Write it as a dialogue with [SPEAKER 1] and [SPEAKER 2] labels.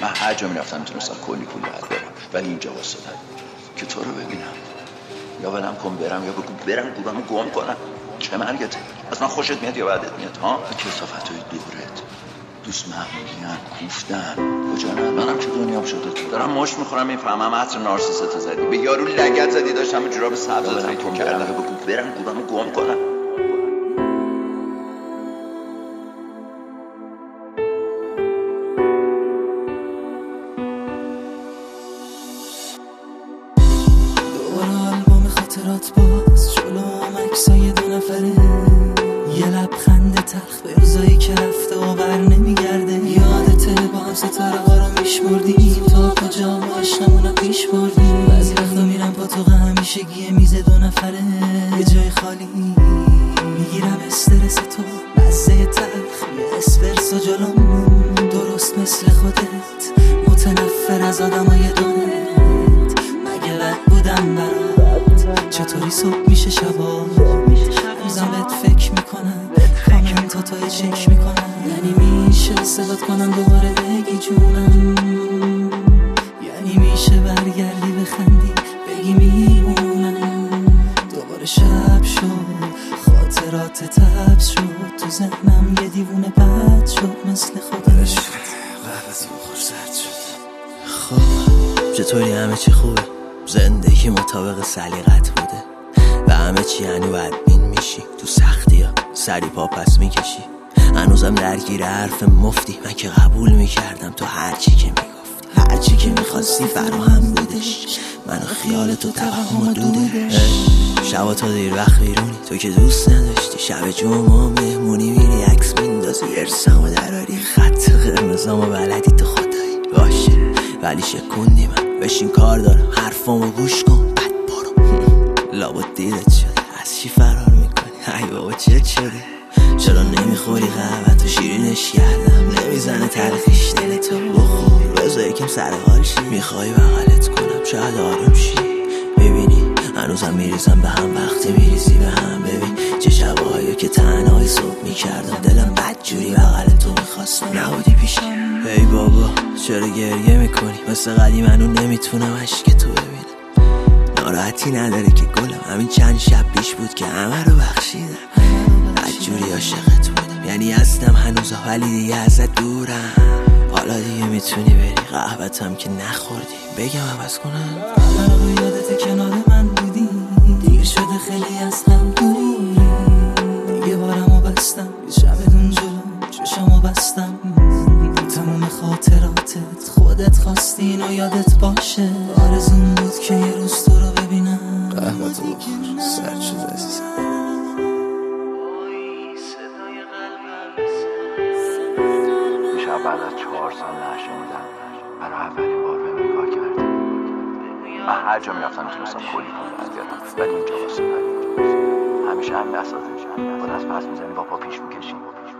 [SPEAKER 1] من هر جا میرفتم میتونستم کلی پول در بیارم، ولی اینجا واسدم که تو رو ببینم. یا بدم کن برم یا بگو برم گورمو گم کنم. چه مرگته؟ از من خوشت میاد یا بعدت میاد؟ ها کثافتای دورت دوست معمولیان کوفتن کجا نه؟ منم که دنیام شده تو دارم مشت میخورم میفهمم عطر نارسیست زدی به یارو لگد زدی داشتم جوراب سبزت فکر کردم بگو برم گورمو گم کنم.
[SPEAKER 2] خاطرات باز جلوم عکسای دو نفره، یه لبخند تلخ به روزایی که رفته و بر نمیگرده. یادته با هم ستاره ها رو میشمردیم تا کجا عشقمونو پیش بردیم. بعضی وقتا میرم با تو همیشگی میز دو نفره، یه جای خالی میگیرم استرس تو، مزه تلخ یه اسپرسو جلوم، درست مثل خودت متنفر از آدمای دونت. مگه بد بودم برات؟ چطوری صبح میشه شبا هنوزم بهت فکر میکنم، کامنتاتو چک میکنم. یعنی میشه صدات کنم دوباره بگی جونم، یعنی میشه برگردی بخندی بگی میمونم. دوباره شب شد خاطرات تبس شد تو ذهنم، یه دیوونه بد شد مثل خودش.
[SPEAKER 3] قهوه‌تی بخور سرد شد. خب چطوری؟ همه چی خوبه؟ زندگی مطابق سلیقت بوده و همه چی هنو بدبین میشی، تو سختی ها سری پا پس میکشی. هنوزم درگیر حرف مفتی، من که قبول میکردم تو هرچی که میگفتی، هرچی که میخواستی فراهم بودش. من و خیال تو توهم و دودش. شبا تا دیر وقت بیرونی، تو که دوست نداشتی. شب جمعه مهمونی میری عکس میندازی، ارسامو دراری خط قرمزامو بلدی تو خدایی. باشه ولی شکوندی من، بشین کار دارم حرفامو گوش کن بعد برو. لابد دیرت شده از چی فرار میکنی؟ ای بابا چه شده؟ چرا نمیخوری قهوه تو شیرینش کردم، نمیزنه تلخیش دل تو؟ بخور بذار یکم سر حال شی، میخوای بغلت کنم شاید آروم شی. ببینی هنوزم میریزم به هم وقتی میریزی به هم. ببین چه شبایی که تنهایی صبح میکردم، دلم بدجوری بغل تو میخواستم نبودی پیشم. ای بابا چرا گریه میکنی؟ مثل قدیم منو نمیتونم عشق تو ببینم. ناراحتی نداره که گلم، همین چند شب پیش بود که همه رو بخشیدم. بدجوری عاشقت بودم، یعنی هستم هنوز ولی دیگه ازت دورم. حالا دیگه میتونی بری قهوه‌تم که نخوردی، بگم عوض کنم؟
[SPEAKER 2] قرار یادت کنار من بودی، دیر شده خیلی از هم دوری. دیگه بارمو بستم یه شبتون جلو چشمو بستم. تموم خاطراتت خودت خواستین و یادت باشه. آرزون بود که یه روز تو رو ببینم.
[SPEAKER 3] قهوه‌تو بخور سرد شد عزیزم.
[SPEAKER 1] میشه بعد از 4 سال نشنیدم برای اولین بار بهم نگاه کردم. من هر جا میرفتم میتونستم کلی پول در بیارم، ولی اینجا واسه همیشه همین اساس با دست پس میزنی با پا پیش میکشی.